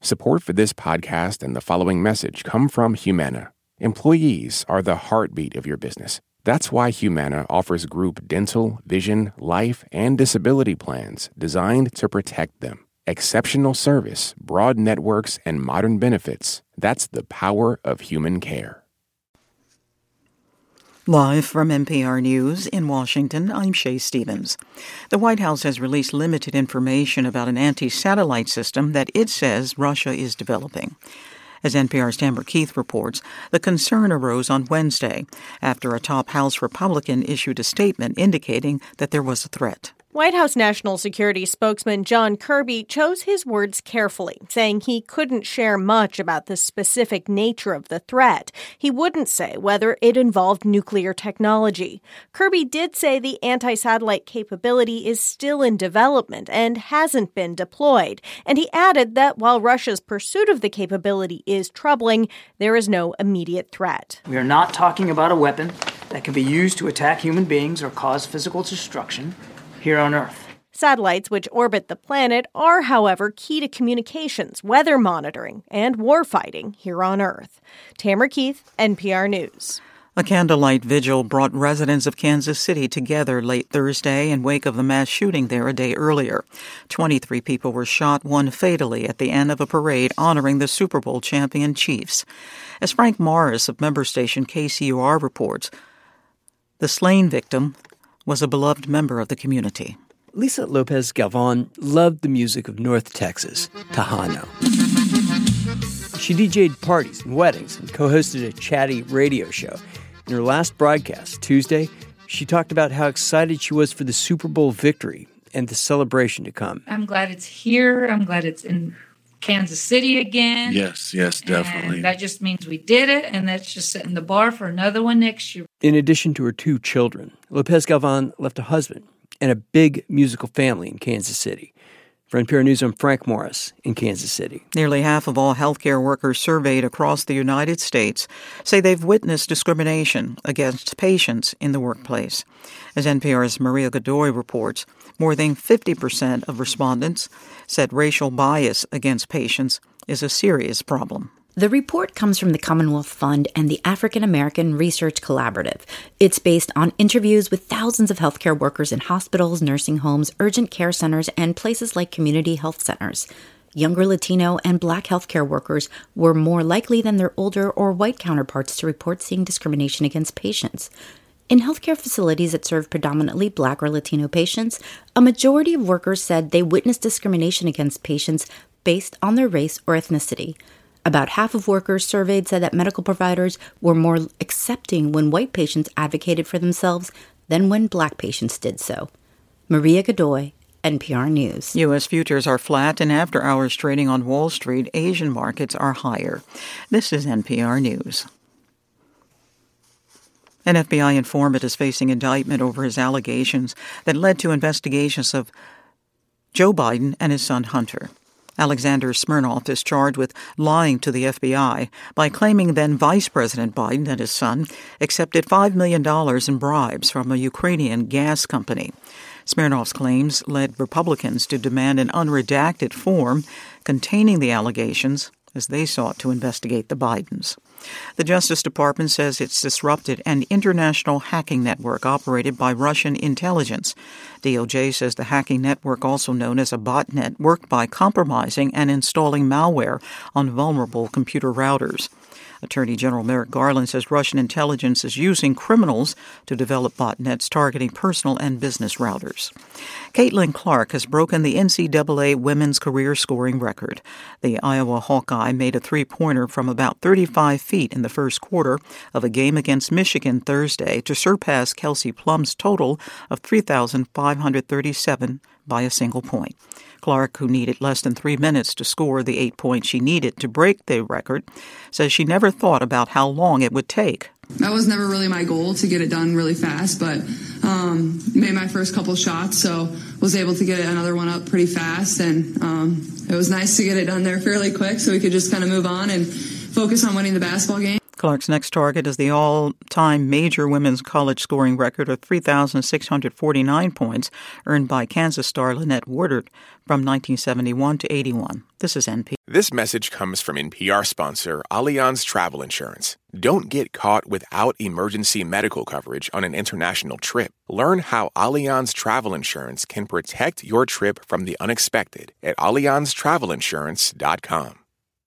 Support for this podcast and the following message come from Humana. Employees are the heartbeat of your business. That's why Humana offers group dental, vision, life, and disability plans designed to protect them. Exceptional service, broad networks, and modern benefits. That's the power of human care. Live from NPR News in Washington, I'm Shay Stevens. The White House has released limited information about an anti-satellite system that it says Russia is developing. As NPR's Tamara Keith reports, the concern arose on Wednesday after a top House Republican issued a statement indicating that there was a threat. White House National Security spokesman John Kirby chose his words carefully, saying he couldn't share much about the specific nature of the threat. He wouldn't say whether it involved nuclear technology. Kirby did say the anti-satellite capability is still in development and hasn't been deployed. And he added that while Russia's pursuit of the capability is troubling, there is no immediate threat. We are not talking about a weapon that can be used to attack human beings or cause physical destruction here on Earth. Satellites which orbit the planet are, however, key to communications, weather monitoring, and warfighting here on Earth. Tamara Keith, NPR News. A candlelight vigil brought residents of Kansas City together late Thursday in wake of the mass shooting there a day earlier. 23 people were shot, one fatally, at the end of a parade honoring the Super Bowl champion Chiefs. As Frank Morris of member station KCUR reports, the slain victim was a beloved member of the community. Lisa Lopez Galvan loved the music of North Texas, Tejano. She DJ'd parties and weddings and co-hosted a chatty radio show. In her last broadcast, Tuesday, she talked about how excited she was for the Super Bowl victory and the celebration to come. I'm glad it's here. I'm glad it's in Kansas City again. Yes, definitely. And that just means we did it, and that's just setting the bar for another one next year. In addition to her 2 children, Lopez Galvan left a husband and a big musical family in Kansas City. For NPR News, I'm Frank Morris in Kansas City. Nearly half of all healthcare workers surveyed across the United States say they've witnessed discrimination against patients in the workplace. As NPR's Maria Godoy reports, more than 50% of respondents said racial bias against patients is a serious problem. The report comes from the Commonwealth Fund and the African American Research Collaborative. It's based on interviews with thousands of healthcare workers in hospitals, nursing homes, urgent care centers, and places like community health centers. Younger Latino and Black healthcare workers were more likely than their older or white counterparts to report seeing discrimination against patients. In healthcare facilities that serve predominantly Black or Latino patients, a majority of workers said they witnessed discrimination against patients based on their race or ethnicity. About half of workers surveyed said that medical providers were more accepting when white patients advocated for themselves than when Black patients did so. Maria Godoy, NPR News. U.S. futures are flat, and after hours trading on Wall Street, Asian markets are higher. This is NPR News. An FBI informant is facing indictment over his allegations that led to investigations of Joe Biden and his son Hunter. Alexander Smirnov is charged with lying to the FBI by claiming then Vice President Biden and his son accepted $5 million in bribes from a Ukrainian gas company. Smirnov's claims led Republicans to demand an unredacted form containing the allegations as they sought to investigate the Bidens. The Justice Department says it's disrupted an international hacking network operated by Russian intelligence. DOJ says the hacking network, also known as a botnet, worked by compromising and installing malware on vulnerable computer routers. Attorney General Merrick Garland says Russian intelligence is using criminals to develop botnets targeting personal and business routers. Caitlin Clark has broken the NCAA women's career scoring record. The Iowa Hawkeye made a three-pointer from about 35 feet in the first quarter of a game against Michigan Thursday to surpass Kelsey Plum's total of 3,537 by a single point. Clark, who needed less than 3 minutes to score the 8 points she needed to break the record, says she never thought about how long it would take. That was never really my goal, to get it done really fast, but made my first couple shots, so was able to get another one up pretty fast, and it was nice to get it done there fairly quick so we could just kind of move on and focus on winning the basketball game. Clark's next target is the all-time major women's college scoring record of 3,649 points earned by Kansas star Lynette Woodard from 1971 to 81. This is NPR. This message comes from NPR sponsor Allianz Travel Insurance. Don't get caught without emergency medical coverage on an international trip. Learn how Allianz Travel Insurance can protect your trip from the unexpected at AllianzTravelInsurance.com.